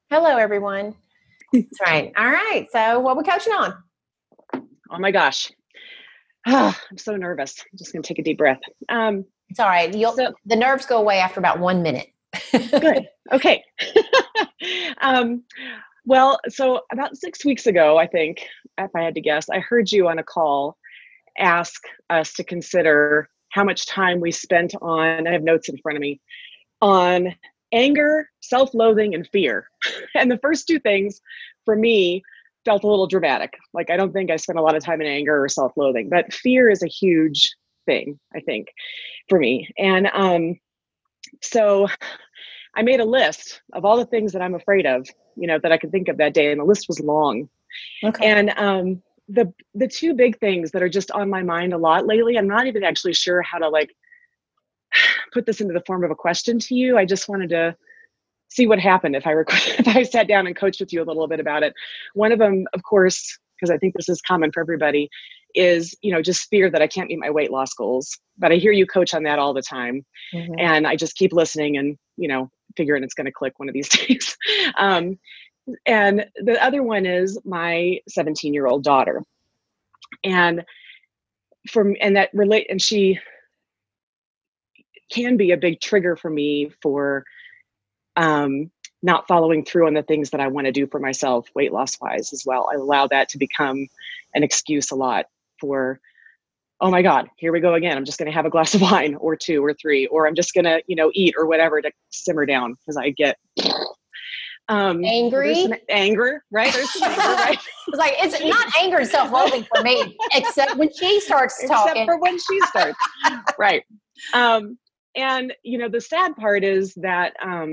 Hello, everyone. That's right. All right. So, what we coaching on? Oh my gosh. I'm so nervous. I'm just going to take a deep breath. It's all right. The nerves go away after about 1 minute. Good. Okay. Well, so about 6 weeks ago, I think, if I had to guess, I heard you on a call ask us to consider how much time we spent on, I have notes in front of me, on anger, self-loathing, and fear. And the first two things for me felt a little dramatic. Like, I don't think I spent a lot of time in anger or self-loathing, but fear is a huge thing, I think, for me. And so I made a list of all the things that I'm afraid of, that I could think of that day. And the list was long. Okay. And the two big things that are just on my mind a lot lately, I'm not even actually sure how to put this into the form of a question to you. I just wanted to see what happened if I sat down and coached with you a little bit about it. One of them, of course, because I think this is common for everybody, is, just fear that I can't meet my weight loss goals. But I hear you coach on that all the time. Mm-hmm. And I just keep listening and, figuring it's going to click one of these days. And the other one is my 17-year-old daughter. And she can be a big trigger for me for not following through on the things that I want to do for myself, weight loss wise as well. I allow that to become an excuse a lot for, oh my God, here we go again. I'm just going to have a glass of wine or two or three, or I'm just going to, eat or whatever to simmer down because I get angry. Anger, right? There's some anger, right? It's like, it's not anger and self-loathing for me, except when she starts talking. Except for when she starts. Right. And, the sad part is that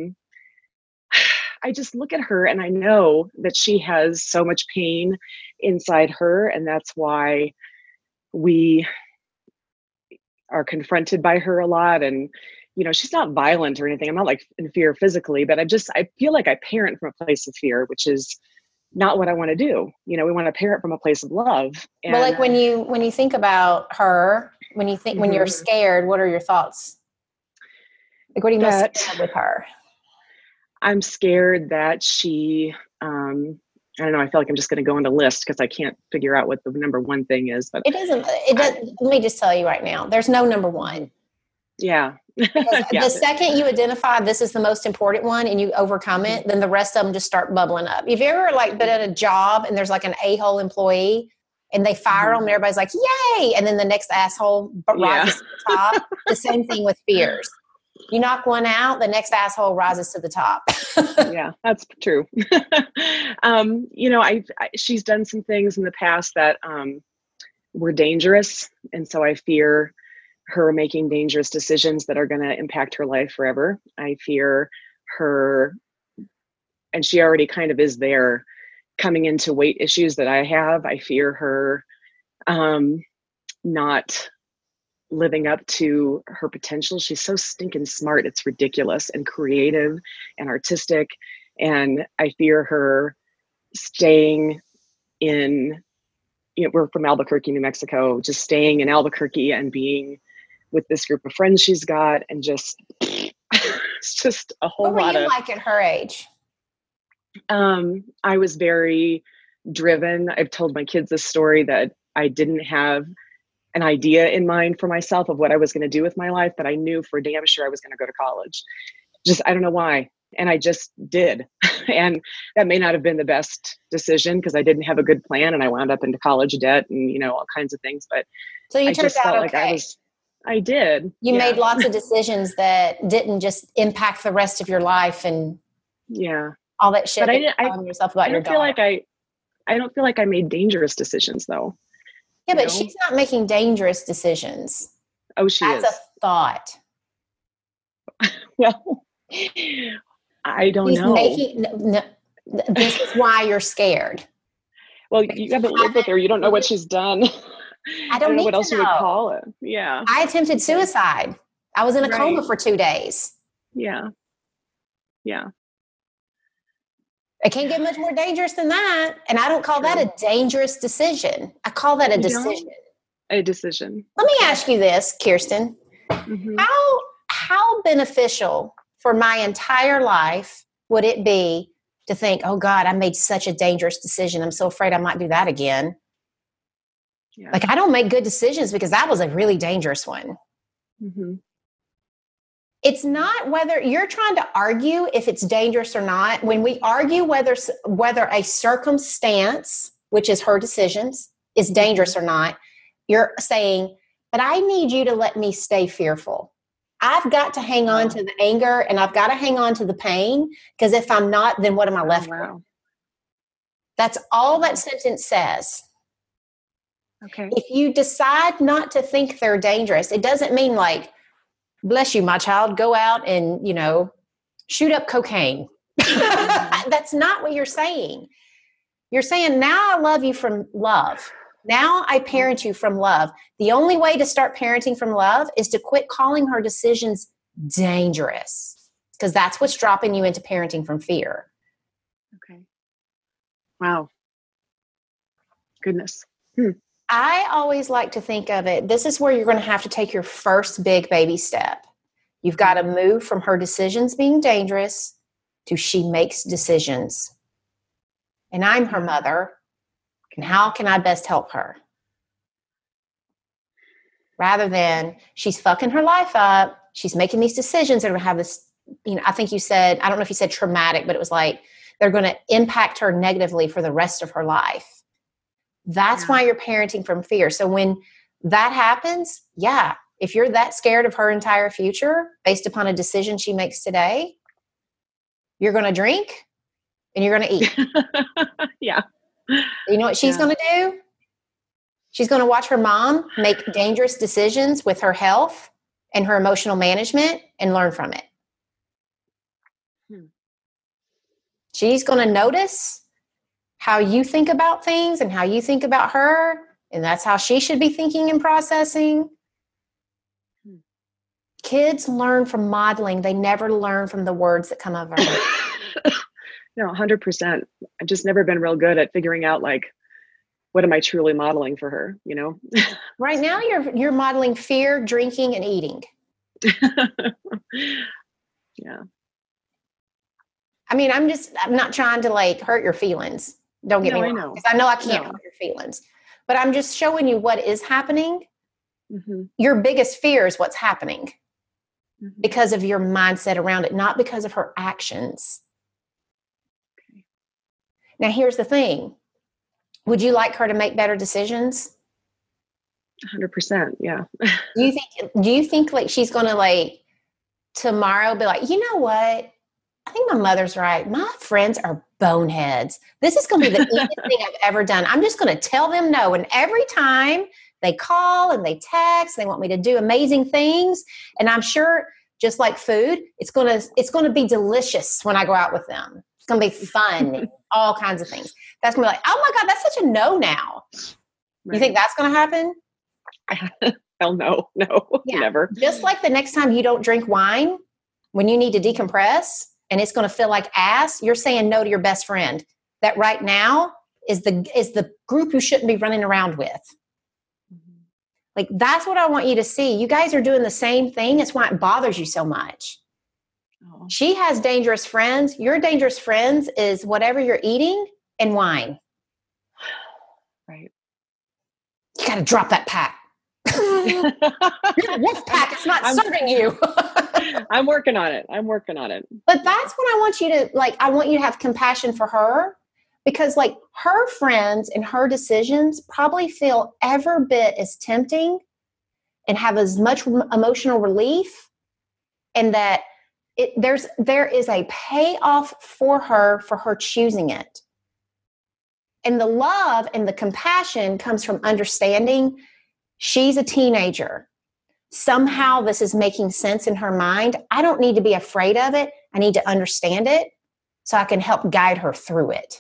I just look at her and I know that she has so much pain inside her. And that's why we are confronted by her a lot. And, she's not violent or anything. I'm not in fear physically, but I feel like I parent from a place of fear, which is not what I want to do. We want to parent from a place of love. And, well, when you think about her, when you're scared, what are your thoughts? Like, what are you most scared with her? I'm scared that she, I don't know. I feel like I'm just going to go on a list because I can't figure out what the number one thing is. But it doesn't. Let me just tell you right now, there's no number one. Yeah. The second you identify this is the most important one and you overcome it, then the rest of them just start bubbling up. If you ever been at a job and there's an a-hole employee and they fire them and everybody's like, yay. And then the next asshole rises to the top. The same thing with fears. You knock one out, the next asshole rises to the top. Yeah, that's true. She's done some things in the past that were dangerous. And so I fear her making dangerous decisions that are going to impact her life forever. I fear her, and she already kind of is there, coming into weight issues that I have. I fear her not living up to her potential. She's so stinking smart. It's ridiculous, and creative and artistic. And I fear her staying in, we're from Albuquerque, New Mexico, just staying in Albuquerque and being with this group of friends she's got, and just, it's just a whole lot of. What were you like at her age? I was very driven. I've told my kids this story that I didn't have an idea in mind for myself of what I was going to do with my life, but I knew for damn sure I was going to go to college. I don't know why. And I just did. And that may not have been the best decision because I didn't have a good plan and I wound up into college debt and, all kinds of things. But so you turned out okay. I did. You made lots of decisions that didn't just impact the rest of your life and all that shit. But I don't feel like I made dangerous decisions though. Yeah, but she's not making dangerous decisions. Oh, That's a thought. Well, I don't know. This is why you're scared. Well, you haven't lived with her. You don't know what she's done. I don't know what else you would call it. Yeah. I attempted suicide. I was in a coma for 2 days. Yeah. Yeah. It can't get much more dangerous than that. And I don't call that a dangerous decision. I call that a decision. A decision. Let me ask you this, Kirsten. Mm-hmm. How beneficial for my entire life would it be to think, oh God, I made such a dangerous decision. I'm so afraid I might do that again. Yeah. Like, I don't make good decisions because that was a really dangerous one. Mm-hmm. It's not whether you're trying to argue if it's dangerous or not. When we argue whether a circumstance, which is her decisions, is dangerous or not, you're saying, but I need you to let me stay fearful. I've got to hang on to the anger, and I've got to hang on to the pain, because if I'm not, then what am I left with? That's all that sentence says. Okay. If you decide not to think they're dangerous, it doesn't mean like, bless you, my child, go out and, shoot up cocaine. That's not what you're saying. You're saying, now I love you from love. Now I parent you from love. The only way to start parenting from love is to quit calling her decisions dangerous, because that's what's dropping you into parenting from fear. Okay. Wow. Goodness. I always like to think of it, this is where you're going to have to take your first big baby step. You've got to move from her decisions being dangerous to she makes decisions. And I'm her mother. And how can I best help her? Rather than she's fucking her life up. She's making these decisions that are going to have this, I think you said, I don't know if you said traumatic, but it was like they're going to impact her negatively for the rest of her life. That's why you're parenting from fear. So when that happens, if you're that scared of her entire future based upon a decision she makes today, you're going to drink and you're going to eat. Yeah. You know what she's going to do? She's going to watch her mom make dangerous decisions with her health and her emotional management and learn from it. She's going to notice how you think about things and how you think about her, and that's how she should be thinking and processing. Kids learn from modeling. They never learn from the words that come out of her. No, 100%. I've just never been real good at figuring out, like, what am I truly modeling for her, Right now you're modeling fear, drinking, and eating. Yeah. I mean, I'm not trying to like hurt your feelings. Don't get me wrong. Because I know I can't hurt your feelings. But I'm just showing you what is happening. Mm-hmm. Your biggest fear is what's happening because of your mindset around it, not because of her actions. Okay. Now, here's the thing. Would you like her to make better decisions? 100%. Yeah. Do you think like she's going to like tomorrow be like, you know what? I think my mother's right. My friends are boneheads. This is going to be the easiest thing I've ever done. I'm just going to tell them no. And every time they call and they text, they want me to do amazing things. And I'm sure, just like food, it's going to be delicious when I go out with them. It's going to be fun, all kinds of things. That's going to be like, oh my God, that's such a no now. Right. You think that's going to happen? Hell no, never. Just like the next time you don't drink wine when you need to decompress, and it's going to feel like ass, you're saying no to your best friend. That right now is the group you shouldn't be running around with. Mm-hmm. Like, that's what I want you to see. You guys are doing the same thing. It's why it bothers you so much. Oh. She has dangerous friends. Your dangerous friends is whatever you're eating and wine. Right. You got to drop that pack. You're the wolf pack. It's not serving you. I'm working on it. But that's what I want you to like. I want you to have compassion for her, because like her friends and her decisions probably feel every bit as tempting and have as much emotional relief, and that there is a payoff for her choosing it. And the love and the compassion comes from understanding she's a teenager. Somehow this is making sense in her mind. I don't need to be afraid of it. I need to understand it so I can help guide her through it.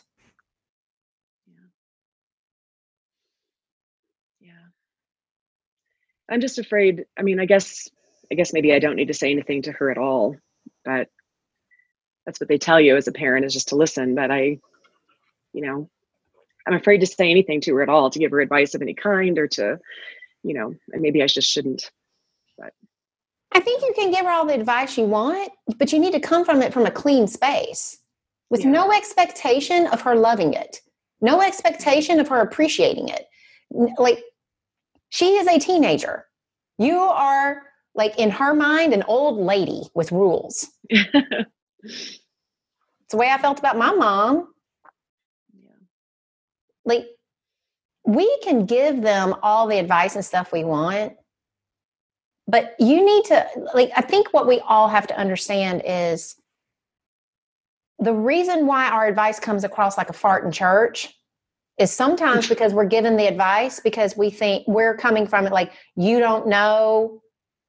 Yeah. I'm just afraid. I mean, I guess maybe I don't need to say anything to her at all, but that's what they tell you as a parent, is just to listen. But I'm afraid to say anything to her at all, to give her advice of any kind, or to, and maybe I just shouldn't. But I think you can give her all the advice you want, but you need to come from a clean space. with no expectation of her loving it, no expectation of her appreciating it. Like, she is a teenager. You are, like, in her mind, an old lady with rules. It's the way I felt about my mom. Yeah. Like, we can give them all the advice and stuff we want, but you need to, like, I think what we all have to understand is the reason why our advice comes across like a fart in church is sometimes because we're given the advice because we think we're coming from it like, you don't know,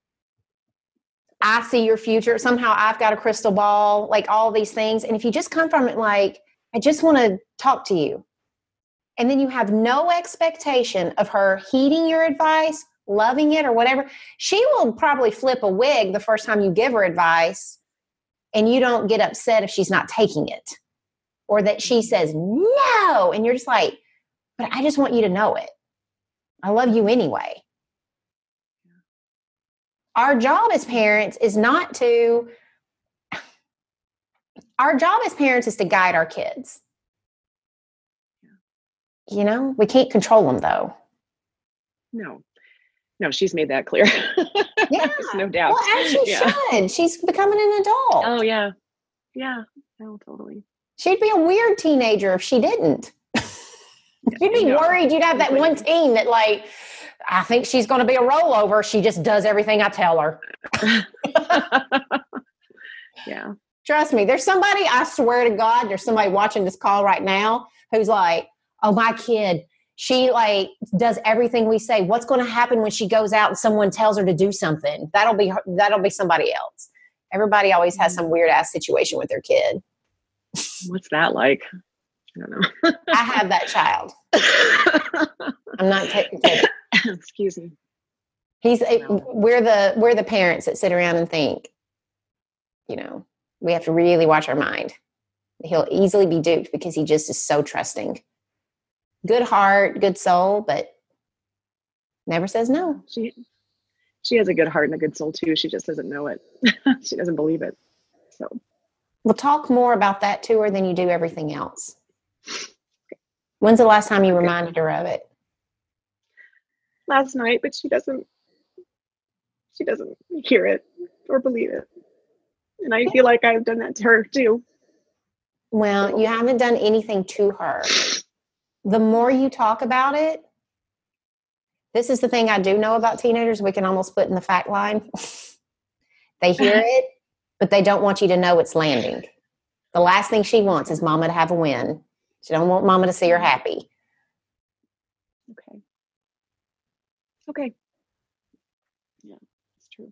I see your future, somehow I've got a crystal ball, like all these things. And if you just come from it like, I just want to talk to you, and then you have no expectation of her heeding your advice, loving it or whatever, she will probably flip a wig the first time you give her advice, and you don't get upset if she's not taking it or that she says no. And you're just like, but I just want you to know it. I love you anyway. Our job as parents is not to, our job as parents is to guide our kids. You know, we can't control them though. No, she's made that clear. Yeah. There's no doubt. Well, as she should. She's becoming an adult. Oh, yeah. Yeah. No, totally. She'd be a weird teenager if she didn't. You'd be worried you'd have that one teen that, like, I think she's going to be a rollover. She just does everything I tell her. Yeah. Trust me, there's somebody, I swear to God, there's somebody watching this call right now who's like, oh, my kid, she like does everything we say. What's going to happen when she goes out and someone tells her to do something? That'll be somebody else. Everybody always has some weird ass situation with their kid. What's that like? I don't know. I have that child. I'm not taking. Excuse me. We're the parents that sit around and think, you know, we have to really watch our mind. He'll easily be duped because he just is so trusting. Good heart, good soul, but never says no. She has a good heart and a good soul too. She just doesn't know it. She doesn't believe it. So we'll talk more about that to her than you do everything else. When's the last time you reminded her of it? Last night, but she doesn't hear it or believe it. And I feel like I've done that to her too. Well, you haven't done anything to her. The more you talk about it, this is the thing I do know about teenagers. We can almost put in the fact line. They hear it, but they don't want you to know it's landing. The last thing she wants is mama to have a win. She don't want mama to see her happy. Okay. Yeah, it's true.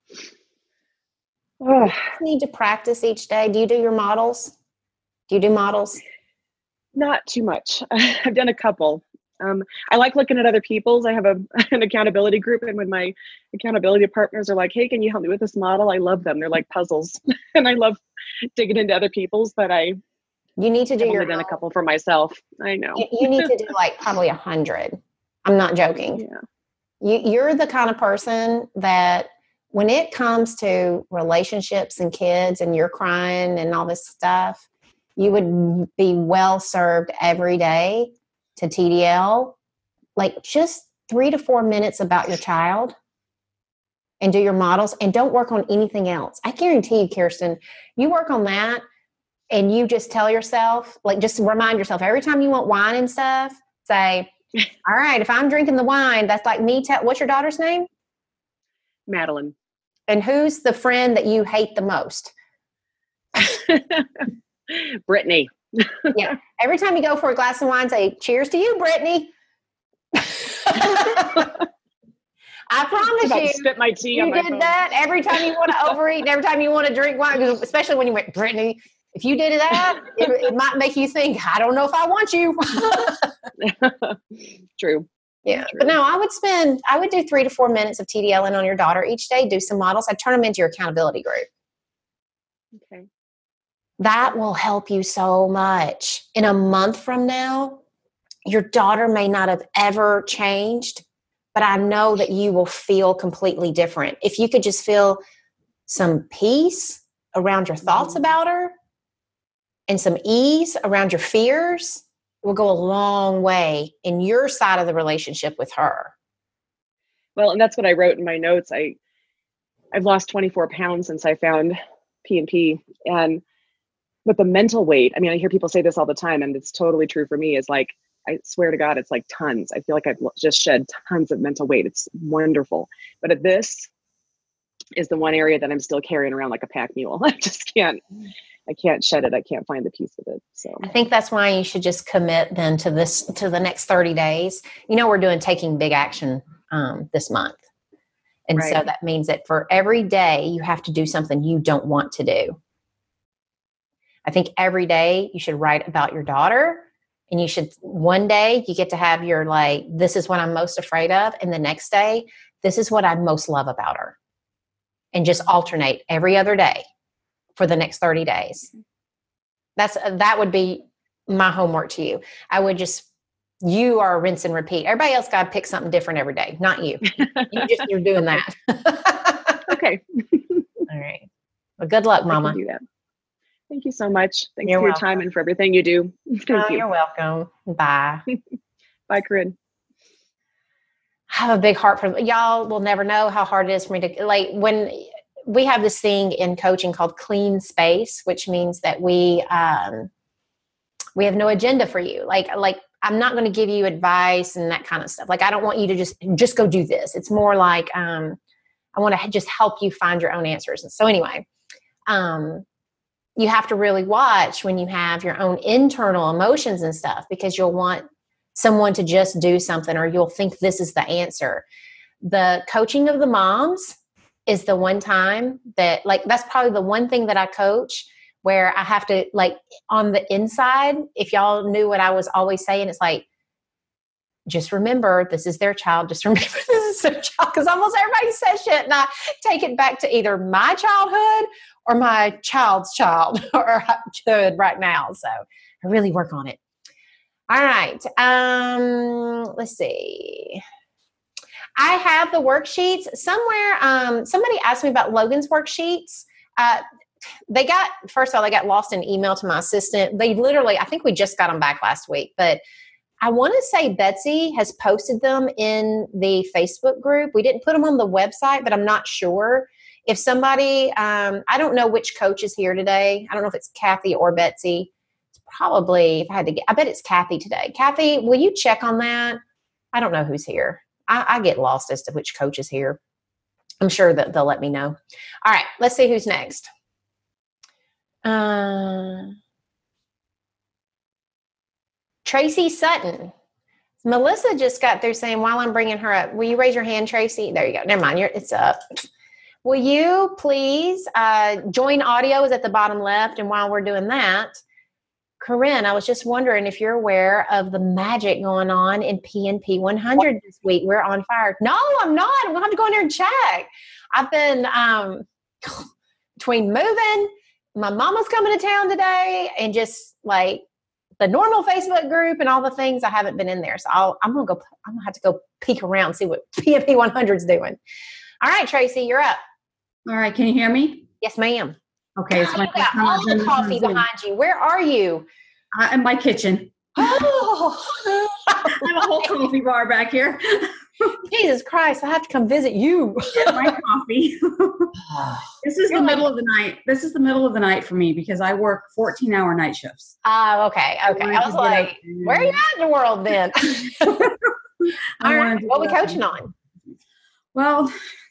You need to practice each day. Do you do your models? Do you do models? Not too much. I've done a couple. I like looking at other people's. I have an accountability group, and when my accountability partners are like, hey, can you help me with this model? I love them. They're like puzzles. And I love digging into other people's, but you need to do I've only done a couple for myself. I know. You need to do like probably 100. I'm not joking. Yeah. You're the kind of person that when it comes to relationships and kids and you're crying and all this stuff, you would be well served every day to TDL, like just 3 to 4 minutes about your child and do your models and don't work on anything else. I guarantee you, Kirsten, you work on that and you just tell yourself, like just remind yourself every time you want wine and stuff, say, all right, if I'm drinking the wine, that's like me. What's your daughter's name? Madeline. And who's the friend that you hate the most? Brittany. Yeah. Every time you go for a glass of wine, say, cheers to you, Brittany. I promise you, spit my tea you did that every time you want to overeat and every time you want to drink wine, especially when you went, Brittany, if you did that, it might make you think, I don't know if I want you. True. Yeah. True. But no, I would do 3 to 4 minutes of TDLing on your daughter each day, do some models. I'd turn them into your accountability group. Okay. That will help you so much. In a month from now, your daughter may not have ever changed, but I know that you will feel completely different. If you could just feel some peace around your thoughts about her, and some ease around your fears will go a long way in your side of the relationship with her. Well, and that's what I wrote in my notes. I've lost 24 pounds since I found P&P, but the mental weight, I mean, I hear people say this all the time, and it's totally true for me, is like, I swear to God, it's like tons. I feel like I've just shed tons of mental weight. It's wonderful. But this is the one area that I'm still carrying around like a pack mule. I can't shed it. I can't find the piece of it. So I think that's why you should just commit then to the next 30 days. We're doing taking big action this month. And right. So that means that for every day you have to do something you don't want to do. I think every day you should write about your daughter, and you should, one day you get to have your, like, this is what I'm most afraid of. And the next day, this is what I most love about her. And just alternate every other day for the next 30 days. That would be my homework to you. You are a rinse and repeat. Everybody else got to pick something different every day, not you. You're doing that. Okay. All right. Well, good luck, Mama. I can do that. Thank you so much. Thanks for your time and for everything you do. Thank you. You're welcome. Bye. Bye, Corinne. I have a big heart for y'all. Will never know how hard it is for me to, like, when we have this thing in coaching called clean space, which means that we have no agenda for you. Like I'm not going to give you advice and that kind of stuff. Like, I don't want you to just go do this. It's more like, I want to just help you find your own answers. And so anyway, you have to really watch when you have your own internal emotions and stuff, because you'll want someone to just do something, or you'll think this is the answer. The coaching of the moms is the one time that, like, that's probably the one thing that I coach where I have to, like, on the inside, if y'all knew what I was always saying, it's like, just remember, this is their child. Just remember, this is their child. Because almost everybody says shit, and I take it back to either my childhood or my child's child or childhood right now. So I really work on it. All right. Let's see. I have the worksheets somewhere. Somebody asked me about Logan's worksheets. They got lost in email to my assistant. They literally, I think we just got them back last week, but I want to say Betsy has posted them in the Facebook group. We didn't put them on the website, but I'm not sure. If somebody, I don't know which coach is here today. I don't know if it's Kathy or Betsy. It's probably, if I had to get, I bet it's Kathy today. Kathy, will you check on that? I don't know who's here. I get lost as to which coach is here. I'm sure that they'll let me know. All right, let's see who's next. Tracy Sutton. Melissa just got through saying, while I'm bringing her up, will you raise your hand, Tracy? There you go. Never mind. It's up. Will you please join audio is at the bottom left. And while we're doing that, Corinne, I was just wondering if you're aware of the magic going on in P&P 100 this week. We're on fire. No, I'm not. I'm going to have to go in there and check. I've been between moving, my mama's coming to town today, and just like the normal Facebook group and all the things, I haven't been in there. So I'm going to have to go peek around and see what P&P 100 is doing. All right, Tracy, you're up. All right. Can you hear me? Yes, ma'am. Okay. It's my got all the coffee behind you. Where are you? In my kitchen. Oh, I have a whole coffee bar back here. Jesus Christ. I have to come visit you. My coffee. This is the middle of the night. This is the middle of the night for me because I work 14-hour night shifts. Oh, okay. Okay. I was like, where are you at in the world then? All right. What are we coaching on? Well,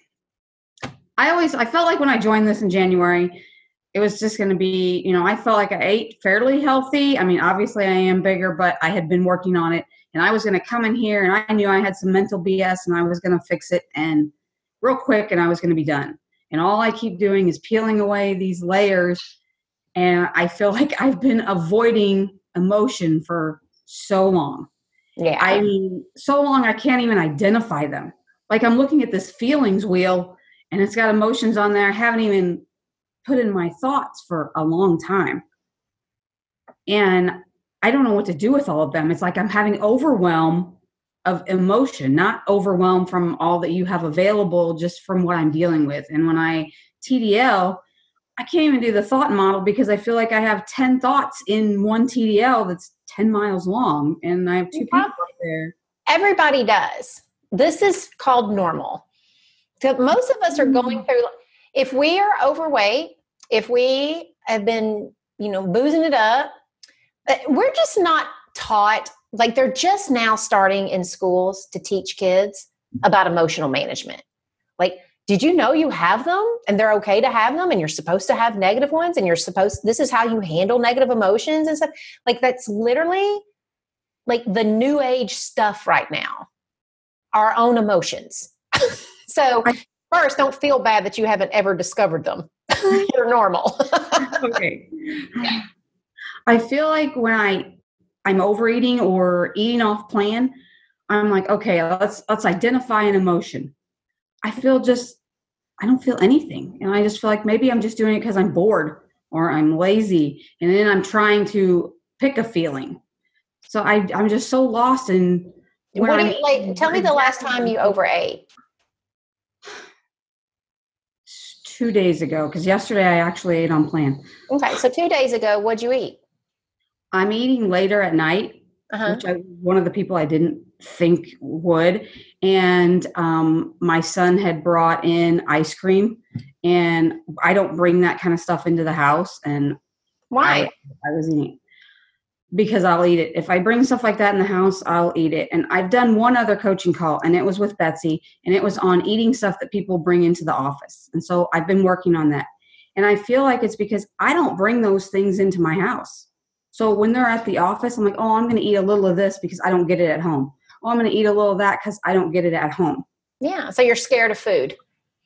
I felt like when I joined this in January, it was just going to be, I felt like I ate fairly healthy. I mean, obviously I am bigger, but I had been working on it, and I was going to come in here and I knew I had some mental BS and I was going to fix it and real quick, and I was going to be done. And all I keep doing is peeling away these layers. And I feel like I've been avoiding emotion for so long. Yeah. I mean, so long I can't even identify them. Like, I'm looking at this feelings wheel and it's got emotions on there I haven't even put in my thoughts for a long time. And I don't know what to do with all of them. It's like I'm having overwhelm of emotion, not overwhelm from all that you have available, just from what I'm dealing with. And when I TDL, I can't even do the thought model because I feel like I have 10 thoughts in one TDL that's 10 miles long, and I have two people up there. Everybody does. This is called normal. So most of us are going through, if we are overweight, if we have been, boozing it up, we're just not taught, like they're just now starting in schools to teach kids about emotional management. Like, did you know you have them and they're okay to have them and you're supposed to have negative ones and this is how you handle negative emotions and stuff? Like, that's literally like the new age stuff right now, our own emotions. So first, don't feel bad that you haven't ever discovered them. You're normal. Okay. I feel like when I'm overeating or eating off plan, I'm like, okay, let's identify an emotion. I don't feel anything. And I just feel like maybe I'm just doing it because I'm bored or I'm lazy. And then I'm trying to pick a feeling. So I'm just so lost in tell me the last time you overate. 2 days ago, because yesterday I actually ate on plan. Okay, so 2 days ago, what'd you eat? I'm eating later at night, which one of the people I didn't think would. And my son had brought in ice cream, and I don't bring that kind of stuff into the house. And why? I was eating because I'll eat it. If I bring stuff like that in the house, I'll eat it. And I've done one other coaching call, and it was with Betsy, and it was on eating stuff that people bring into the office. And so I've been working on that. And I feel like it's because I don't bring those things into my house. So when they're at the office, I'm like, oh, I'm going to eat a little of this because I don't get it at home. Oh, I'm going to eat a little of that because I don't get it at home. Yeah. So you're scared of food.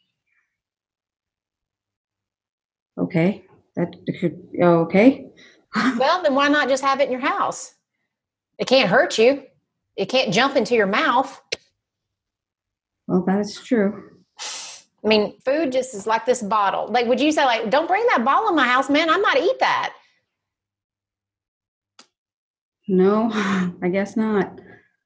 Okay. Okay. Well, then why not just have it in your house? It can't hurt you. It can't jump into your mouth. Well, that's true. I mean, food just is like this bottle. Like, would you say, like, don't bring that bottle in my house, man? I'm not to eat that. No, I guess not.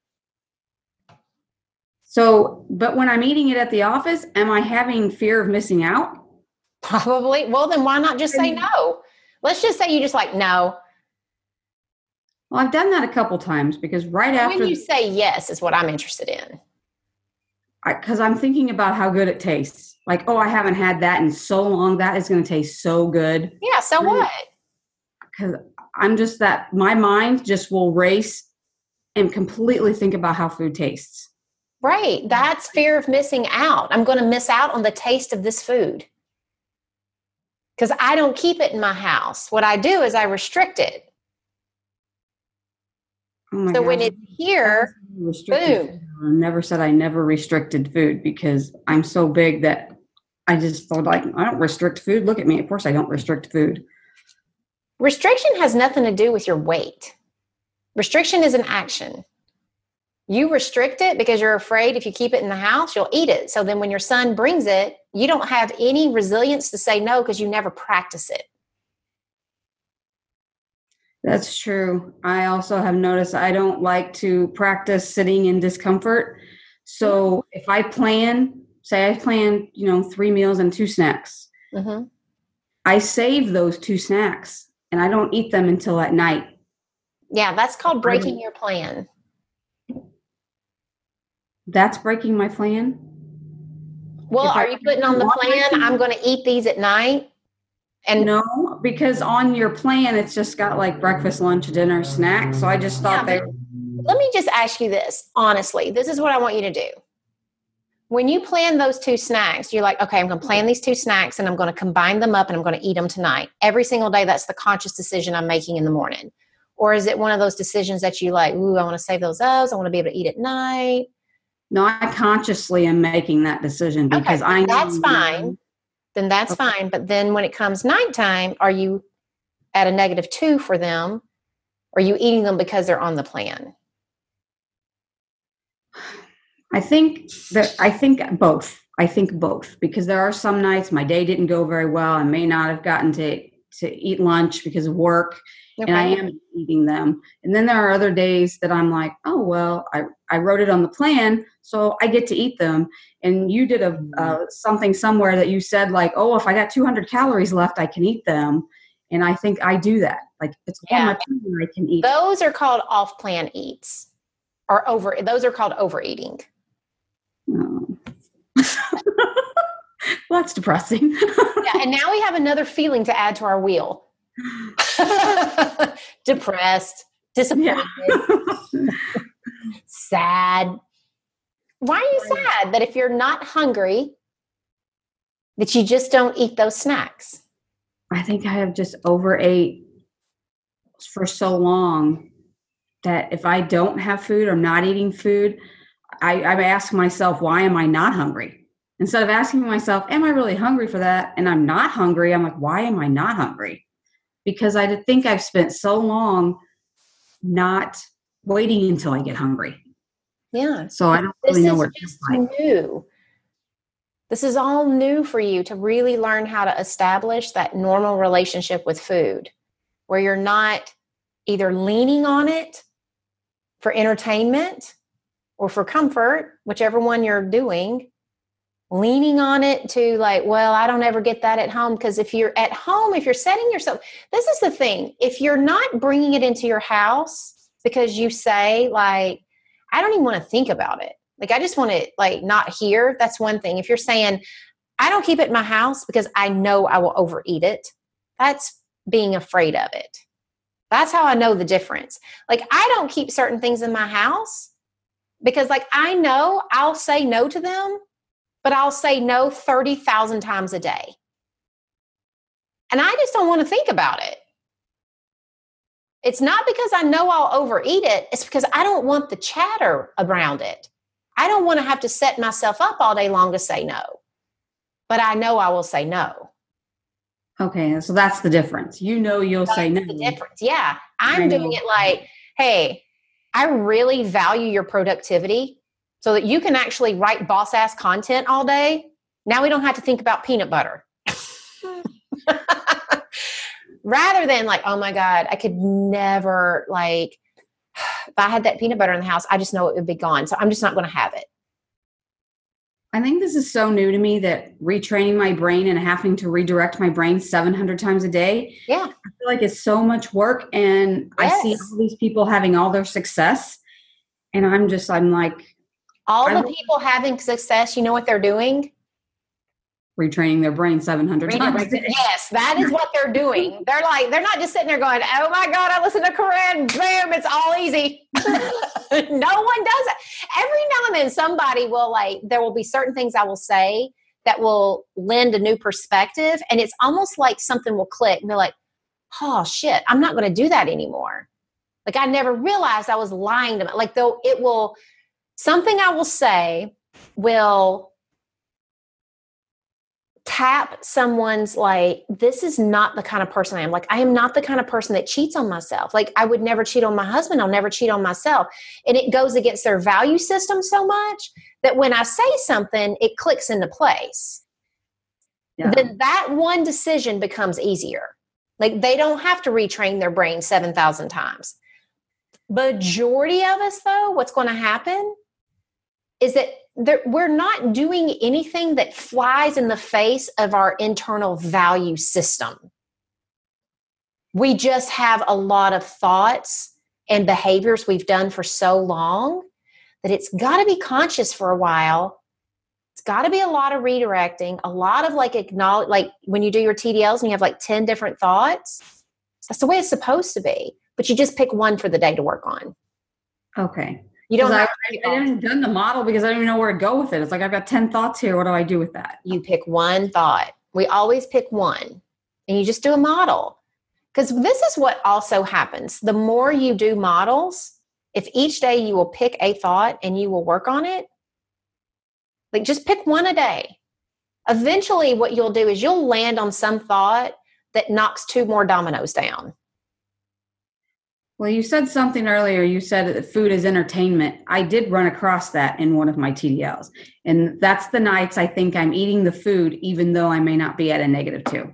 So, but when I'm eating it at the office, am I having fear of missing out? Probably. Well, then why not just say no? Let's just say you just like, no. Well, I've done that a couple times because after. When you say yes is what I'm interested in. Because I'm thinking about how good it tastes. Like, oh, I haven't had that in so long. That is going to taste so good. Yeah, so what? Because I'm just my mind just will race and completely think about how food tastes. Right. That's fear of missing out. I'm going to miss out on the taste of this food. Because I don't keep it in my house. What I do is I restrict it. Oh so gosh. When it's here, boom. I never said I never restricted food because I'm so big that I just thought like, I don't restrict food. Look at me. Of course I don't restrict food. Restriction has nothing to do with your weight. Restriction is an action. You restrict it because you're afraid if you keep it in the house, you'll eat it. So then when your son brings it, you don't have any resilience to say no because you never practice it. That's true. I also have noticed I don't like to practice sitting in discomfort. So if I plan, 3 meals and 2 snacks, I save those 2 snacks and I don't eat them until at night. Yeah, that's called breaking your plan. That's breaking my plan? Well, are you putting on the plan, I'm going to eat these at night? And no, because on your plan, it's just got like breakfast, lunch, dinner, snack. So I just thought Let me just ask you this, honestly. This is what I want you to do. When you plan those 2 snacks, you're like, okay, I'm going to plan these 2 snacks and I'm going to combine them up and I'm going to eat them tonight. Every single day, that's the conscious decision I'm making in the morning. Or is it one of those decisions that you like, ooh, I want to save those up. I want to be able to eat at night. No, I consciously am making that decision because I know that's fine. Then that's fine. But then when it comes nighttime, are you at a -2 for them? Or are you eating them because they're on the plan? I think both. I think both because there are some nights my day didn't go very well. I may not have gotten to to eat lunch because of work, and I am eating them. And then there are other days that I'm like, oh, well, I wrote it on the plan, so I get to eat them. And you did something somewhere that you said like, oh, if I got 200 calories left, I can eat them. And I think I do that. Like it's on my plan, I can eat. Those are called off-plan eats, or those are called overeating. Oh. Well, that's depressing. Yeah, and now we have another feeling to add to our wheel. Depressed, disappointed, sad. Why are you sad that if you're not hungry, that you just don't eat those snacks? I think I have just overate for so long that if I don't have food or not eating food, I ask myself, why am I not hungry? Instead of asking myself, am I really hungry for that? And I'm not hungry. I'm like, why am I not hungry? Because I think I've spent so long not waiting until I get hungry. Yeah. So I don't really know what it's like. New. This is all new for you to really learn how to establish that normal relationship with food where you're not either leaning on it for entertainment or for comfort, whichever one you're doing, leaning on it to like, well, I don't ever get that at home. Because if you're at home, if you're setting yourself, this is the thing, if you're not bringing it into your house because you say like, I don't even want to think about it. Like, I just want to like not hear. That's one thing. If you're saying, I don't keep it in my house because I know I will overeat it. That's being afraid of it. That's how I know the difference. Like, I don't keep certain things in my house because like, I know I'll say no to them, but I'll say no 30,000 times a day. And I just don't want to think about it. It's not because I know I'll overeat it. It's because I don't want the chatter around it. I don't want to have to set myself up all day long to say no. But I know I will say no. Okay, so that's the difference. You know you'll say no. That's the difference. Yeah. I'm doing it like, hey, I really value your productivity so that you can actually write boss-ass content all day. Now we don't have to think about peanut butter. Rather than like, oh my God, I could never like, if I had that peanut butter in the house, I just know it would be gone. So I'm just not going to have it. I think this is so new to me that retraining my brain and having to redirect my brain 700 times a day. Yeah. I feel like it's so much work. And yes. I see all these people having all their success. And I'm like. All the people having success, you know what they're doing? Retraining their brain 700 times. Yes, that is what they're doing. They're not just sitting there going, oh my God, I listen to Corinne. Bam, it's all easy. No one does it. Every now and then somebody will there will be certain things I will say that will lend a new perspective. And it's almost like something will click and be like, oh shit, I'm not going to do that anymore. Like I never realized I was lying to me. Something I will say will tap someone's this is not the kind of person I am. Like, I am not the kind of person that cheats on myself. Like, I would never cheat on my husband. I'll never cheat on myself. And it goes against their value system so much that when I say something, it clicks into place. Yeah. Then that one decision becomes easier. Like, they don't have to retrain their brain 7,000 times. Majority of us, though, what's going to happen is that we're not doing anything that flies in the face of our internal value system. We just have a lot of thoughts and behaviors we've done for so long that it's got to be conscious for a while. It's got to be a lot of redirecting, a lot of acknowledge, when you do your TDLs and you have 10 different thoughts, that's the way it's supposed to be. But you just pick one for the day to work on. Okay. You don't I haven't done the model because I don't even know where to go with it. It's like, I've got 10 thoughts here. What do I do with that? You pick one thought. We always pick one and you just do a model. Because this is what also happens. The more you do models, if each day you will pick a thought and you will work on it, just pick one a day. Eventually what you'll do is you'll land on some thought that knocks 2 more dominoes down. Well, you said something earlier. You said that food is entertainment. I did run across that in one of my TDLs. And that's the nights I think I'm eating the food, even though I may not be at a -2.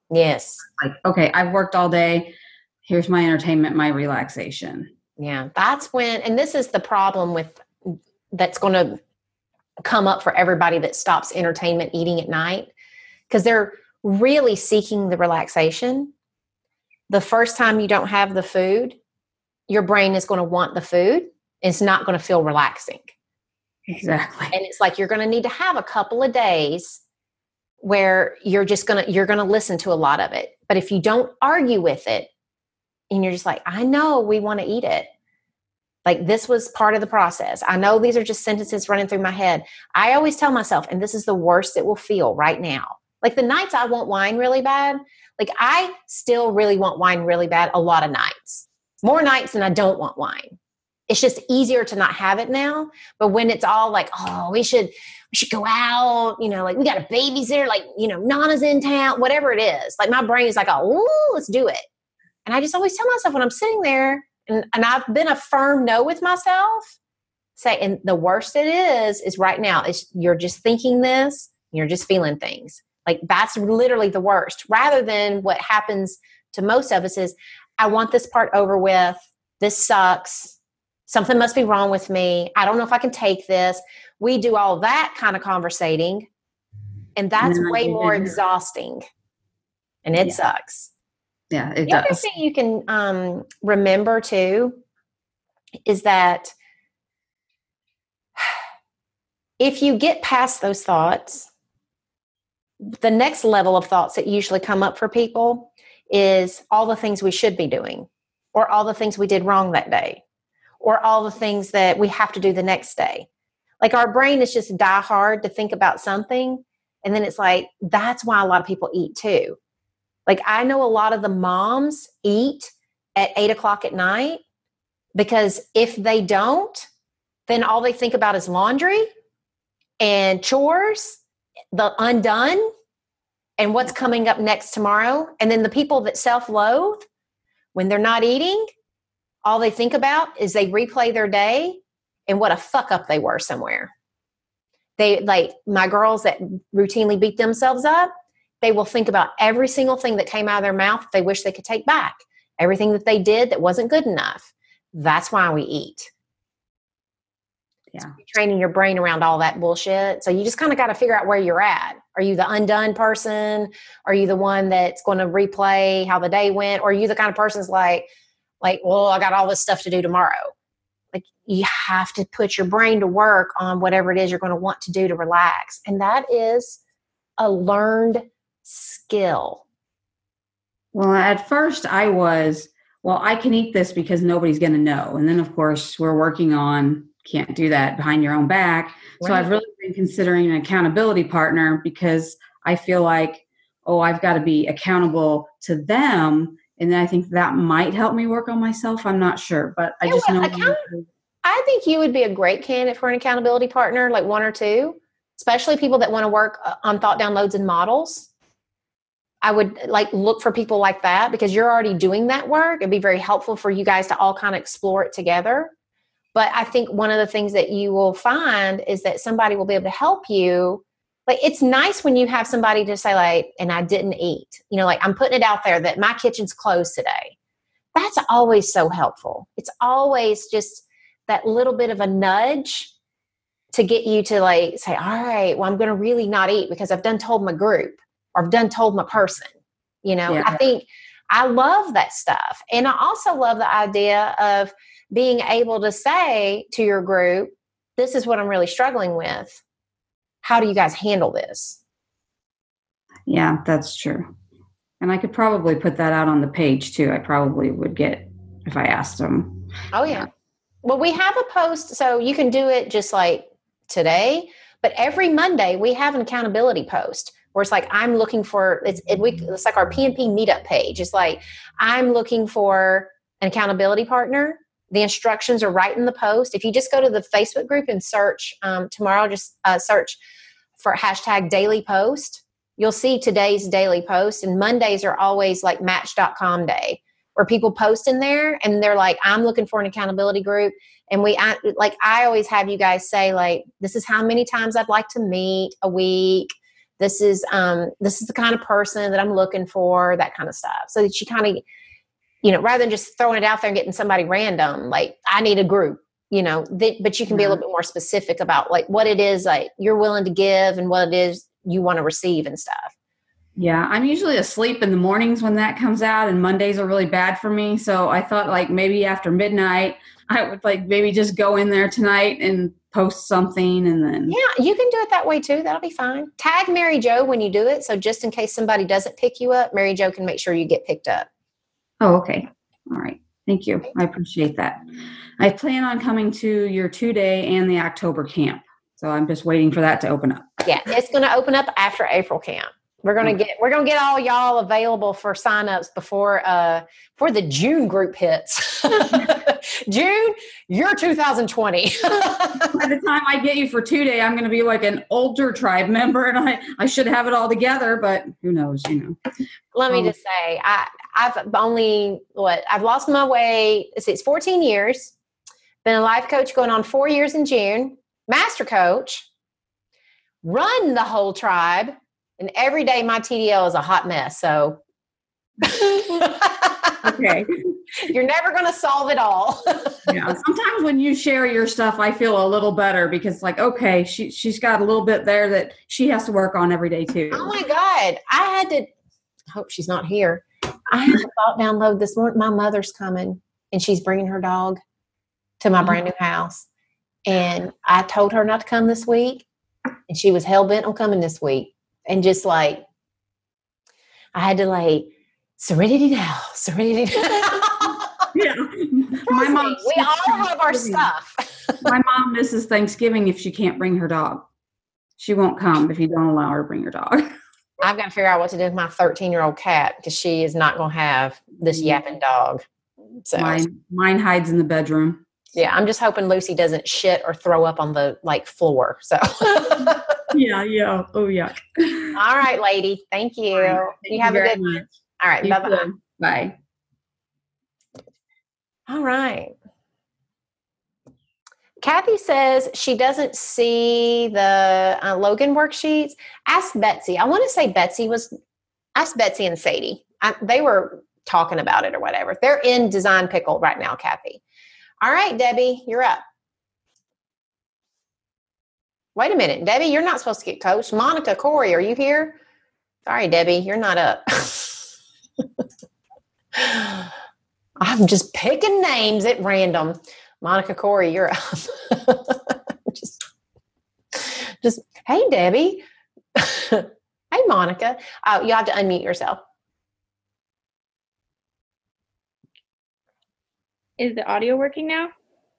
Yes. Like, okay, I've worked all day. Here's my entertainment, my relaxation. Yeah. That's when, and this is the problem with that's going to come up for everybody that stops entertainment eating at night, because they're really seeking the relaxation. The first time you don't have the food, your brain is going to want the food. It's not going to feel relaxing. Exactly. And it's like you're going to need to have a couple of days where you're going to listen to a lot of it. But if you don't argue with it and you're just like, I know we want to eat it. Like, this was part of the process. I know these are just sentences running through my head. I always tell myself, and this is the worst it will feel right now. Like the nights I want wine really bad, like I still really want wine really bad a lot of nights. More nights than I don't want wine. It's just easier to not have it now. But when it's all like, oh, we should go out, like we got a babysitter, like, Nana's in town, whatever it is. Like my brain is like, oh, let's do it. And I just always tell myself when I'm sitting there, and I've been a firm no with myself, say, and the worst it is right now, is you're just thinking this, you're just feeling things. Like that's literally the worst, rather than what happens to most of us is, I want this part over with. This sucks. Something must be wrong with me. I don't know if I can take this. We do all that kind of conversating, and that's way more exhausting, and it sucks. Yeah, it the does. Other thing you can remember too is that if you get past those thoughts, the next level of thoughts that usually come up for people is all the things we should be doing, or all the things we did wrong that day, or all the things that we have to do the next day. Like our brain is just die hard to think about something. And then it's like, that's why a lot of people eat too. Like I know a lot of the moms eat at 8:00 at night, because if they don't, then all they think about is laundry and chores, the undone, and what's coming up next tomorrow. And then the people that self-loathe, when they're not eating, all they think about is they replay their day and what a fuck up they were somewhere. They, like my girls that routinely beat themselves up, they will think about every single thing that came out of their mouth that they wish they could take back. Everything that they did that wasn't good enough. That's why we eat. Yeah. So you're training your brain around all that bullshit. So you just kind of got to figure out where you're at. Are you the undone person? Are you the one that's going to replay how the day went? Or are you the kind of person that's like, well, I got all this stuff to do tomorrow. Like you have to put your brain to work on whatever it is you're going to want to do to relax. And that is a learned skill. Well, at first I was, I can eat this because nobody's going to know. And then of course we're working on, can't do that behind your own back. Right. So I've really been considering an accountability partner, because I feel like, I've got to be accountable to them. And then I think that might help me work on myself. I'm not sure, but I just know. I think you would be a great candidate for an accountability partner, like one or two, especially people that want to work on thought downloads and models. I would look for people like that, because you're already doing that work. It'd be very helpful for you guys to all kind of explore it together. But I think one of the things that you will find is that somebody will be able to help you. Like, it's nice when you have somebody to say, like, and I didn't eat, like I'm putting it out there that my kitchen's closed today. That's always so helpful. It's always just that little bit of a nudge to get you to say, all right, well, I'm going to really not eat because I've done told my group, or I've done told my person. Yeah. I think I love that stuff. And I also love the idea of being able to say to your group, this is what I'm really struggling with. How do you guys handle this? Yeah, that's true. And I could probably put that out on the page too. I probably would get, if I asked them. Oh, yeah. Well, we have a post, so you can do it just like today, but every Monday we have an accountability post where it's like, I'm looking for, it's like our PNP meetup page. It's like, I'm looking for an accountability partner. The instructions are right in the post. If you just go to the Facebook group and search tomorrow, just search for hashtag daily post, you'll see today's daily post. And Mondays are always like Match.com day, where people post in there and they're like, I'm looking for an accountability group. And I always have you guys say, like, this is how many times I'd like to meet a week. This is the kind of person that I'm looking for, that kind of stuff. So that you kind of, rather than just throwing it out there and getting somebody random, like I need a group, but you can be a little bit more specific about like what it is like you're willing to give and what it is you want to receive and stuff. Yeah, I'm usually asleep in the mornings when that comes out, and Mondays are really bad for me. So I thought like maybe after midnight, I would like maybe just go in there tonight and post something, and then. Yeah, you can do it that way too. That'll be fine. Tag Mary Jo when you do it. So just in case somebody doesn't pick you up, Mary Jo can make sure you get picked up. Oh, okay. All right. Thank you. I appreciate that. I plan on coming to your 2-day and the October camp. So I'm just waiting for that to open up. Yeah, it's going to open up after April camp. We're gonna get all y'all available for signups before the June group hits. June, you're 2020. By the time I get you for 2-day, I'm gonna be like an older tribe member, and I should have it all together, but who knows, Let me just say, I've lost my way. It's 14 years. Been a life coach going on 4 years in June. Master coach. Run the whole tribe. And every day my TDL is a hot mess. So okay. You're never going to solve it all. Yeah. Sometimes when you share your stuff, I feel a little better because like, okay, she's got a little bit there that she has to work on every day too. Oh my God. I hope she's not here. I had to download this morning. My mother's coming and she's bringing her dog to my brand new house. And I told her not to come this week. And she was hell bent on coming this week. And just like, I had to like, serenity now. Yeah. My mom. We all have our stuff. My mom misses Thanksgiving if she can't bring her dog. She won't come if you don't allow her to bring her dog. I've got to figure out what to do with my 13-year-old cat because she is not going to have this yapping dog. So mine hides in the bedroom. Yeah, I'm just hoping Lucy doesn't shit or throw up on the floor. So yeah. Oh, yuck. All right, lady. Thank you. You have a good one. All right. Bye-bye. Bye. All right. Kathy says she doesn't see the Logan worksheets. Ask Betsy. I want to say ask Betsy and Sadie. They were talking about it or whatever. They're in Design Pickle right now, Kathy. All right, Debbie, you're up. Wait a minute. Debbie, you're not supposed to get coached. Monica, Corey, are you here? Sorry, Debbie, you're not up. I'm just picking names at random. Monica, Corey, you're up. just, hey, Debbie. Hey, Monica. You have to unmute yourself. Is the audio working now?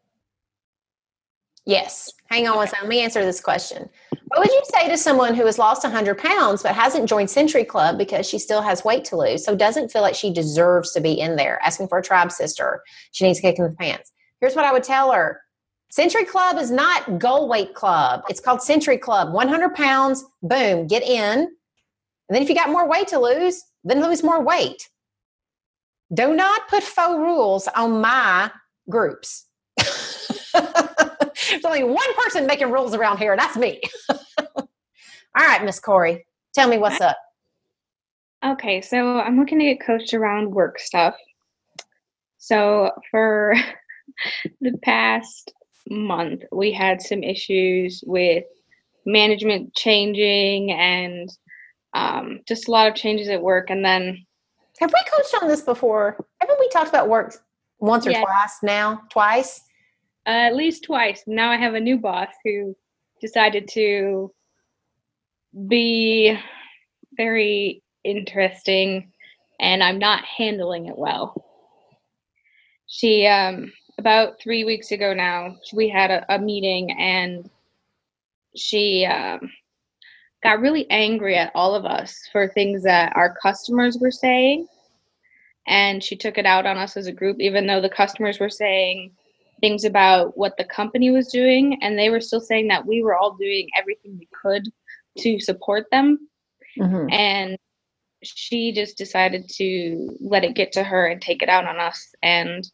Yes. Hang on one second. Let me answer this question. What would you say to someone who has lost 100 pounds but hasn't joined Century Club because she still has weight to lose, so doesn't feel like she deserves to be in there, asking for a tribe sister? She needs a kick in the pants. Here's what I would tell her. Century Club is not goal weight club. It's called Century Club. 100 pounds, boom, get in. And then if you got more weight to lose, then lose more weight. Do not put faux rules on my groups. There's only one person making rules around here, and that's me. All right, Miss Corey, tell me what's up. Okay, so I'm looking to get coached around work stuff. So for the past month, we had some issues with management changing and just a lot of changes at work. And then have we coached on this before? Haven't we talked about work once or twice now? Twice? At least twice. Now I have a new boss who decided to be very interesting, and I'm not handling it well. She, about 3 weeks ago now, we had a meeting, and she got really angry at all of us for things that our customers were saying. And she took it out on us as a group, even though the customers were saying things about what the company was doing. And they were still saying that we were all doing everything we could to support them. Mm-hmm. And she just decided to let it get to her and take it out on us. And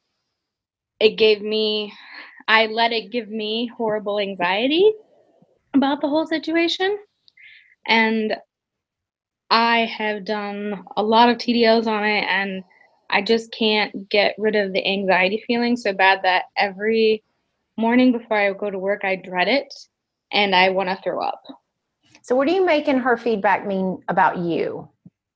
I let it give me horrible anxiety about the whole situation. And I have done a lot of TDLs on it, and I just can't get rid of the anxiety feeling so bad that every morning before I go to work, I dread it and I want to throw up. So what are you making her feedback mean about you?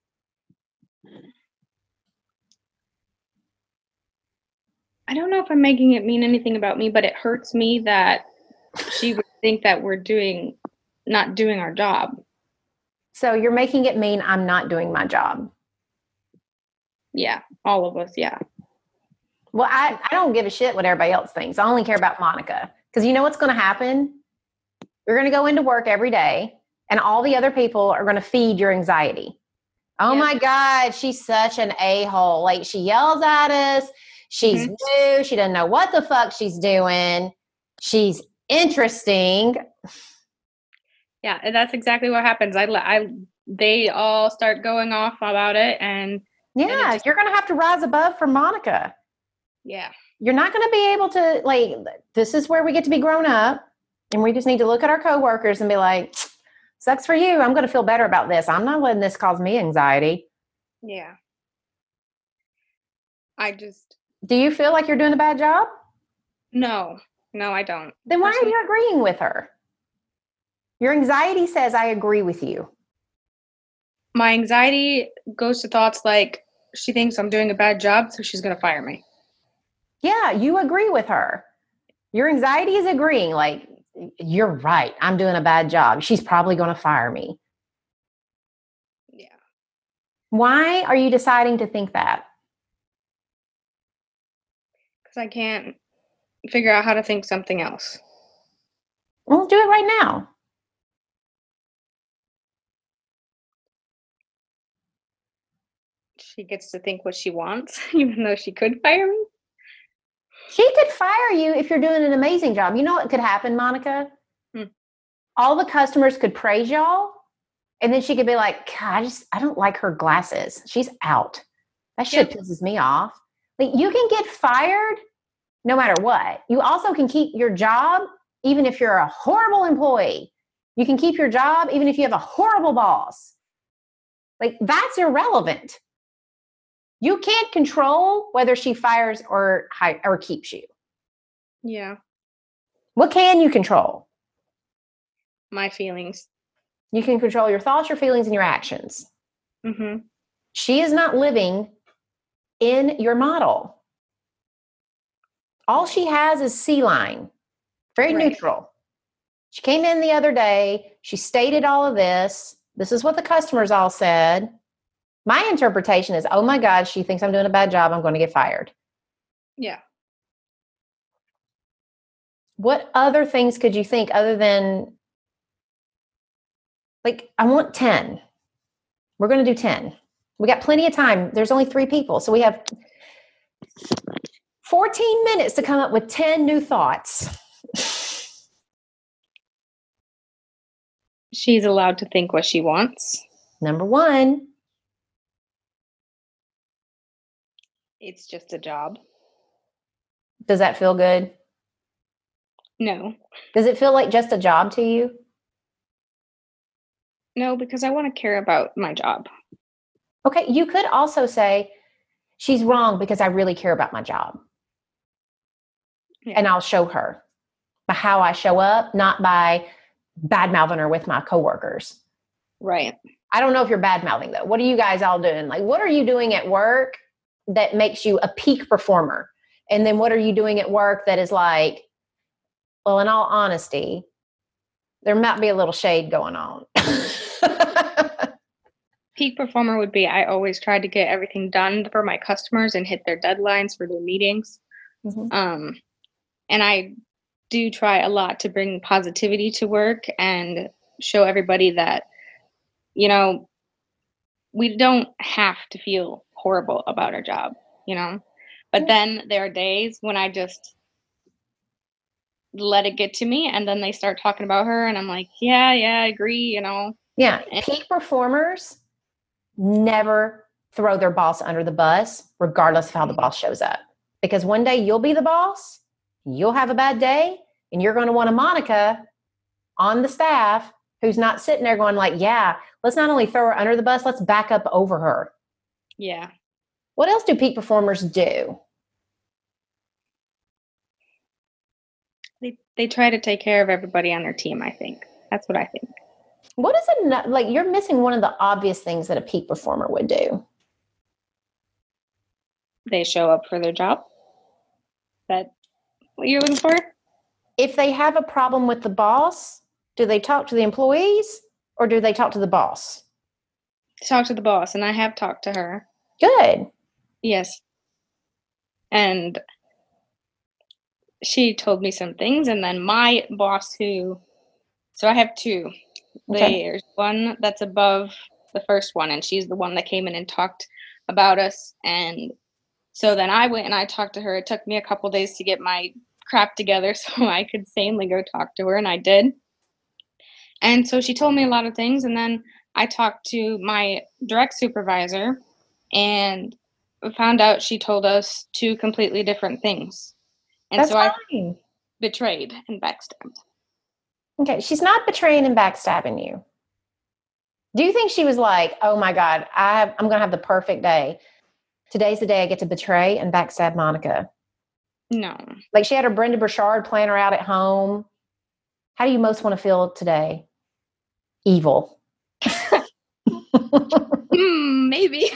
I don't know if I'm making it mean anything about me, but it hurts me that she would think that we're not doing our job. So you're making it mean I'm not doing my job. Yeah, all of us, yeah. Well, I don't give a shit what everybody else thinks. I only care about Monica. Because you know what's going to happen? You're going to go into work every day, and all the other people are going to feed your anxiety. Oh my God, she's such an a-hole. Like, she yells at us. She's new. She doesn't know what the fuck she's doing. She's interesting. Yeah, and that's exactly what happens. They all start going off about it, and yeah, you're going to have to rise above for Monica. Yeah. You're not going to be able to, like, this is where we get to be grown up, and we just need to look at our coworkers and be like, sucks for you. I'm going to feel better about this. I'm not letting this cause me anxiety. Yeah. Do you feel like you're doing a bad job? No, I don't. Then why are you agreeing with her? Your anxiety says, I agree with you. My anxiety goes to thoughts like, she thinks I'm doing a bad job, so she's going to fire me. Yeah, you agree with her. Your anxiety is agreeing, like, you're right. I'm doing a bad job. She's probably going to fire me. Yeah. Why are you deciding to think that? Because I can't figure out how to think something else. Well, do it right now. She gets to think what she wants, even though she could fire me. She could fire you if you're doing an amazing job. You know what could happen, Monica? All the customers could praise y'all, and then she could be like, God, I don't like her glasses. She's out. That shit pisses me off. Like, you can get fired no matter what. You also can keep your job even if you're a horrible employee. You can keep your job even if you have a horrible boss. Like, that's irrelevant. You can't control whether she fires or keeps you. Yeah. What can you control? My feelings. You can control your thoughts, your feelings, and your actions. Mm-hmm. She is not living in your model. All she has is C-line. Very neutral. She came in the other day. She stated all of this. This is what the customers all said. My interpretation is, oh my God, she thinks I'm doing a bad job. I'm going to get fired. Yeah. What other things could you think other than, like, I want 10. We're going to do 10. We got plenty of time. There's only 3 people. So we have 14 minutes to come up with 10 new thoughts. She's allowed to think what she wants. Number 1. It's just a job. Does that feel good? No. Does it feel like just a job to you? No, because I want to care about my job. Okay, you could also say, she's wrong because I really care about my job. Yeah. And I'll show her by how I show up, not by bad-mouthing her with my coworkers. Right. I don't know if you're bad-mouthing, though. What are you guys all doing? Like, what are you doing at work that makes you a peak performer? And then what are you doing at work that is like, well, in all honesty, there might be a little shade going on. Peak performer would be, I always try to get everything done for my customers and hit their deadlines for their meetings. Mm-hmm. And I do try a lot to bring positivity to work and show everybody that, you know, we don't have to feel horrible about our job, you know. But then there are days when I just let it get to me, and then they start talking about her, and I'm like, yeah, I agree, you know. Yeah, peak performers never throw their boss under the bus, regardless of how the boss shows up. Because one day you'll be the boss, you'll have a bad day, and you're going to want a Monica on the staff who's not sitting there going like, yeah, let's not only throw her under the bus, let's back up over her. Yeah. What else do peak performers do? They try to take care of everybody on their team, I think. That's what I think. What is it like? You're missing one of the obvious things that a peak performer would do. They show up for their job. That what you're looking for? If they have a problem with the boss, do they talk to the employees or do they talk to the boss? Talk to the boss, and I have talked to her. Good. Yes. And she told me some things, and then my boss so I have two. Okay. There's one that's above the first one, and she's the one that came in and talked about us. And so then I went and I talked to her. It took me a couple days to get my crap together so I could sanely go talk to her, and I did. And so she told me a lot of things, and then I talked to my direct supervisor and found out she told us two completely different things. And That's so I fine. betrayed and backstabbed. Okay. She's not betraying and backstabbing you. Do you think she was like, oh my God, I'm going to have the perfect day. Today's the day I get to betray and backstab Monica. No. Like she had her Brenda Burchard planner out at home. How do you most want to feel today? Evil. Maybe.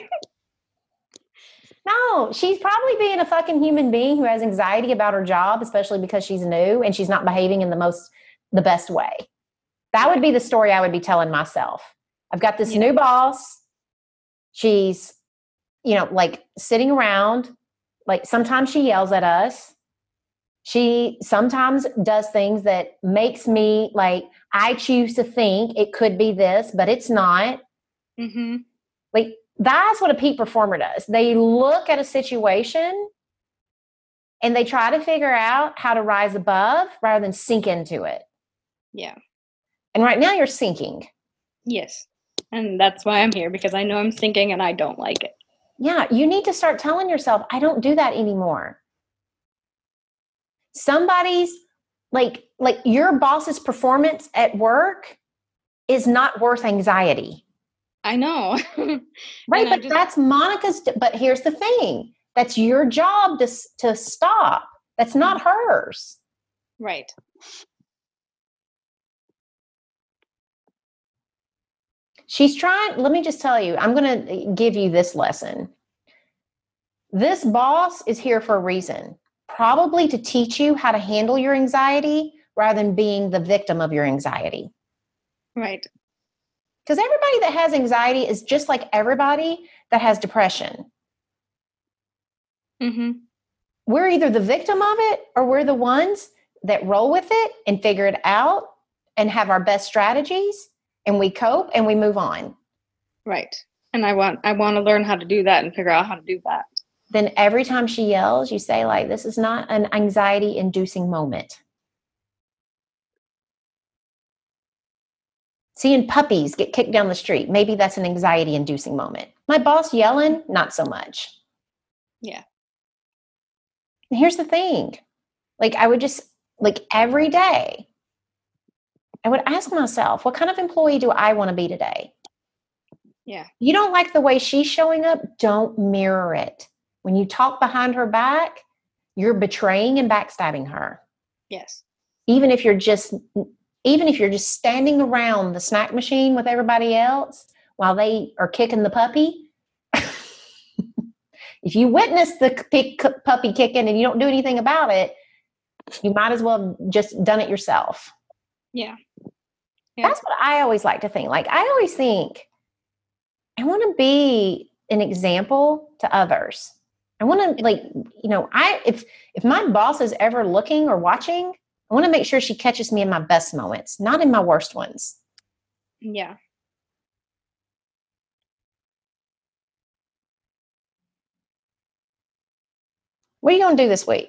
No, she's probably being a fucking human being who has anxiety about her job, especially because she's new and she's not behaving in the best way. That would be the story I would be telling myself. I've got this new boss. She's, like sitting around, like sometimes she yells at us. She sometimes does things that makes me like, I choose to think it could be this, but it's not. Mm-hmm. Like that's what a peak performer does. They look at a situation and they try to figure out how to rise above rather than sink into it. Yeah. And right now you're sinking. Yes. And that's why I'm here, because I know I'm sinking and I don't like it. Yeah, you need to start telling yourself, I don't do that anymore. Somebody's like your boss's performance at work is not worth anxiety. I know. Right, but that's Monica's, but here's the thing. That's your job to stop. That's not hers. Right. She's trying, let me just tell you, I'm going to give you this lesson. This boss is here for a reason, probably to teach you how to handle your anxiety rather than being the victim of your anxiety. Right. Because everybody that has anxiety is just like everybody that has depression. Mm-hmm. We're either the victim of it or we're the ones that roll with it and figure it out and have our best strategies and we cope and we move on. Right. And I want to learn how to do that and figure out how to do that. Then every time she yells, you say like, this is not an anxiety inducing moment. Seeing puppies get kicked down the street, maybe that's an anxiety inducing moment. My boss yelling, not so much. Yeah. And here's the thing. Like I would just, like every day, I would ask myself, what kind of employee do I want to be today? Yeah. You don't like the way she's showing up? Don't mirror it. When you talk behind her back, you're betraying and backstabbing her. Yes. Even if you're just standing around the snack machine with everybody else while they are kicking the puppy, if you witness the puppy kicking and you don't do anything about it, you might as well have just done it yourself. Yeah. That's what I always like to think. Like I always think, I want to be an example to others. I want to if my boss is ever looking or watching, I want to make sure she catches me in my best moments, not in my worst ones. Yeah. What are you going to do this week?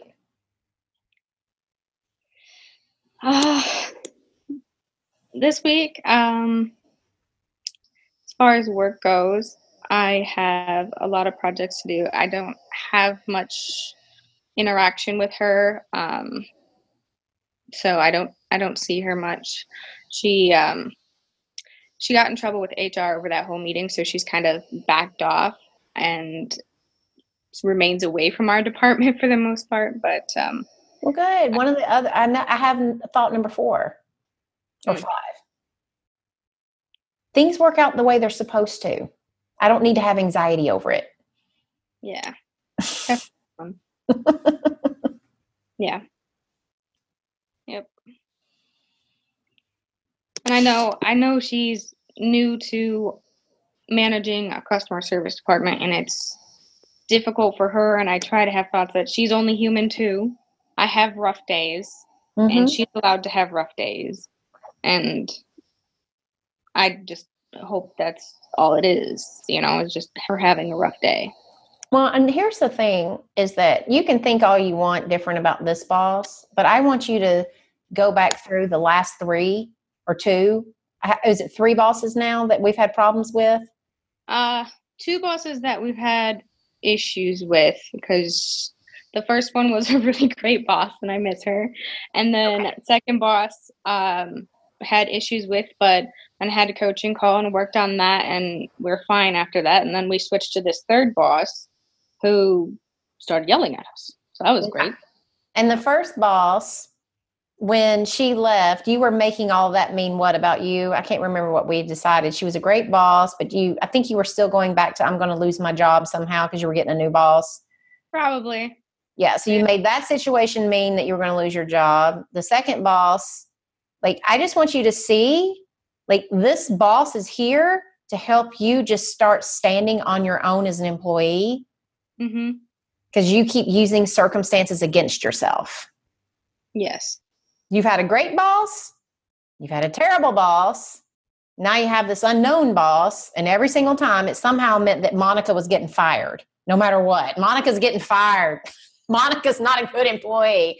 This week, as far as work goes, I have a lot of projects to do. I don't have much interaction with her, so I don't see her much. She she got in trouble with HR over that whole meeting, so she's kind of backed off and remains away from our department for the most part. But well, good. One of the other, I have thought number 4 or 5. Things work out the way they're supposed to. I don't need to have anxiety over it. Yeah. Yeah. Yep. And I know she's new to managing a customer service department, and it's difficult for her. And I try to have thoughts that she's only human too. I have rough days, and she's allowed to have rough days. And I just hope that's all it is. It's just her having a rough day. Well, and here's the thing is that you can think all you want different about this boss, but I want you to go back through the last 3 or 2. Is it 3 bosses now that we've had problems with? 2 bosses that we've had issues with, because the first one was a really great boss and I miss her. And then second boss had issues with, but I had a coaching call and worked on that, and we're fine after that. And then we switched to this third boss who started yelling at us. So that was great. And the first boss, when she left, you were making all of that mean what about you? I can't remember what we decided. She was a great boss, but I think you were still going back to, I'm going to lose my job somehow because you were getting a new boss. Probably. Yeah. So you made that situation mean that you were going to lose your job. The second boss, I just want you to see, this boss is here to help you just start standing on your own as an employee. Mm-hmm. Because you keep using circumstances against yourself. Yes. You've had a great boss. You've had a terrible boss. Now you have this unknown boss. And every single time it somehow meant that Monica was getting fired. No matter what. Monica's getting fired. Monica's not a good employee.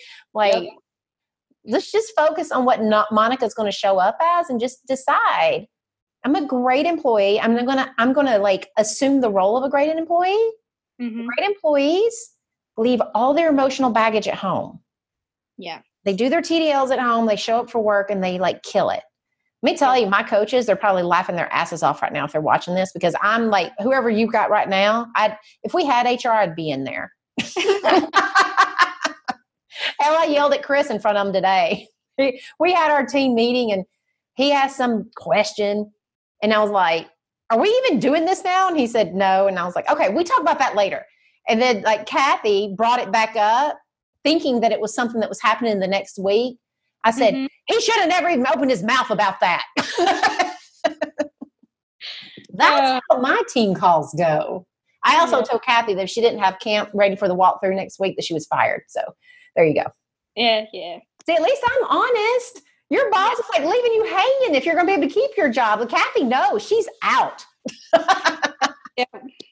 Let's just focus on what Monica's going to show up as and just decide. I'm a great employee. I'm going to assume the role of a great employee. Mm-hmm. Great employees leave all their emotional baggage at home. Yeah. They do their TDLs at home. They show up for work and they kill it. Let me tell you, my coaches, they're probably laughing their asses off right now if they're watching this, because I'm whoever you've got right now, if we had HR, I'd be in there. Hell, I yelled at Chris in front of him today. We had our team meeting and he asked some question and I was like, are we even doing this now? And he said, no. And I was like, okay, we talk about that later. And then Kathy brought it back up thinking that it was something that was happening the next week. I said, he should have never even opened his mouth about that. That's how my team calls go. I also told Kathy that if she didn't have camp ready for the walkthrough next week, that she was fired. So there you go. Yeah. See, at least I'm honest. Your boss is leaving you hanging if you're going to be able to keep your job. But Kathy knows she's out. Yeah.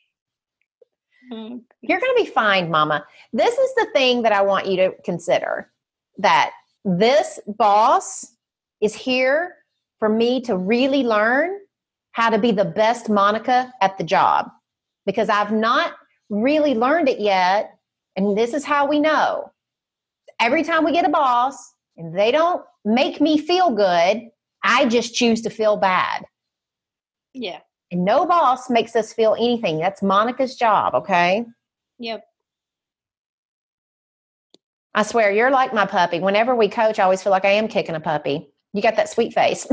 You're going to be fine, Mama. This is the thing that I want you to consider, that this boss is here for me to really learn how to be the best Monica at the job, because I've not really learned it yet. And this is how we know. Every time we get a boss and they don't make me feel good, I just choose to feel bad. Yeah. And no boss makes us feel anything. That's Monica's job, okay? Yep. I swear, you're like my puppy. Whenever we coach, I always feel like I am kicking a puppy. You got that sweet face.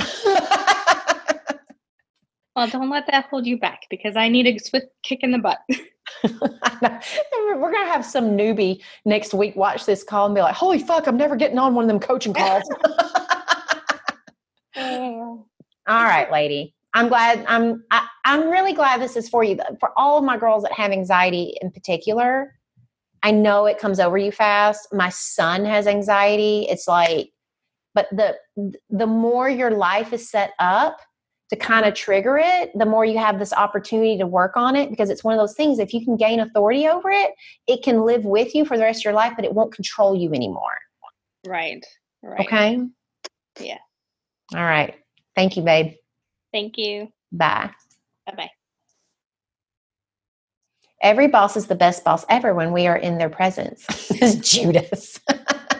Well, don't let that hold you back, because I need a swift kick in the butt. We're going to have some newbie next week watch this call and be like, holy fuck, I'm never getting on one of them coaching calls. All right, lady. I'm glad. I'm really glad this is for you. For all of my girls that have anxiety in particular, I know it comes over you fast. My son has anxiety. It's but the more your life is set up to kind of trigger it, the more you have this opportunity to work on it, because it's one of those things, if you can gain authority over it, it can live with you for the rest of your life, but it won't control you anymore. Right. Okay? Yeah. All right. Thank you, babe. Thank you. Bye. Bye-bye. Every boss is the best boss ever when we are in their presence. This is Judas.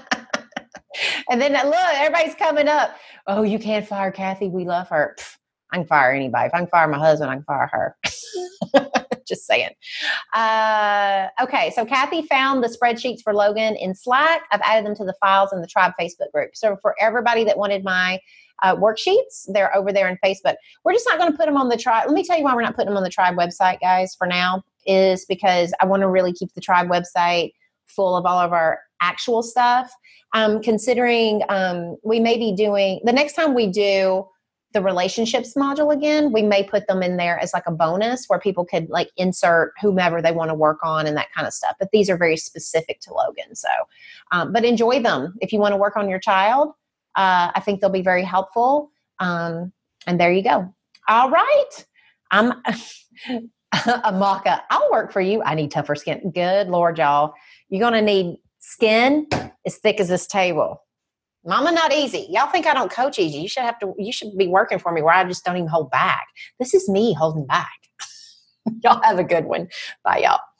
And then look, everybody's coming up. Oh, you can't fire Kathy. We love her. Pff, I can fire anybody. If I can fire my husband, I can fire her. Just saying. Okay, so Kathy found the spreadsheets for Logan in Slack. I've added them to the files in the Tribe Facebook group. So for everybody that wanted my worksheets, they're over there in Facebook. We're just not going to put them on the Tribe. Let me tell you why we're not putting them on the Tribe website, guys, for now, is because I want to really keep the Tribe website full of all of our actual stuff. Considering we may be doing, the next time we do the relationships module again, we may put them in there as like a bonus where people could like insert whomever they want to work on and that kind of stuff. But these are very specific to Logan. So, but enjoy them. If you want to work on your child, I think they'll be very helpful. And there you go. All right. I'm Amaka. I'll work for you. I need tougher skin. Good Lord, y'all. You're going to need skin as thick as this table. Mama, not easy. Y'all think I don't coach easy. You should be working for me where I just don't even hold back. This is me holding back. Y'all have a good one. Bye, y'all.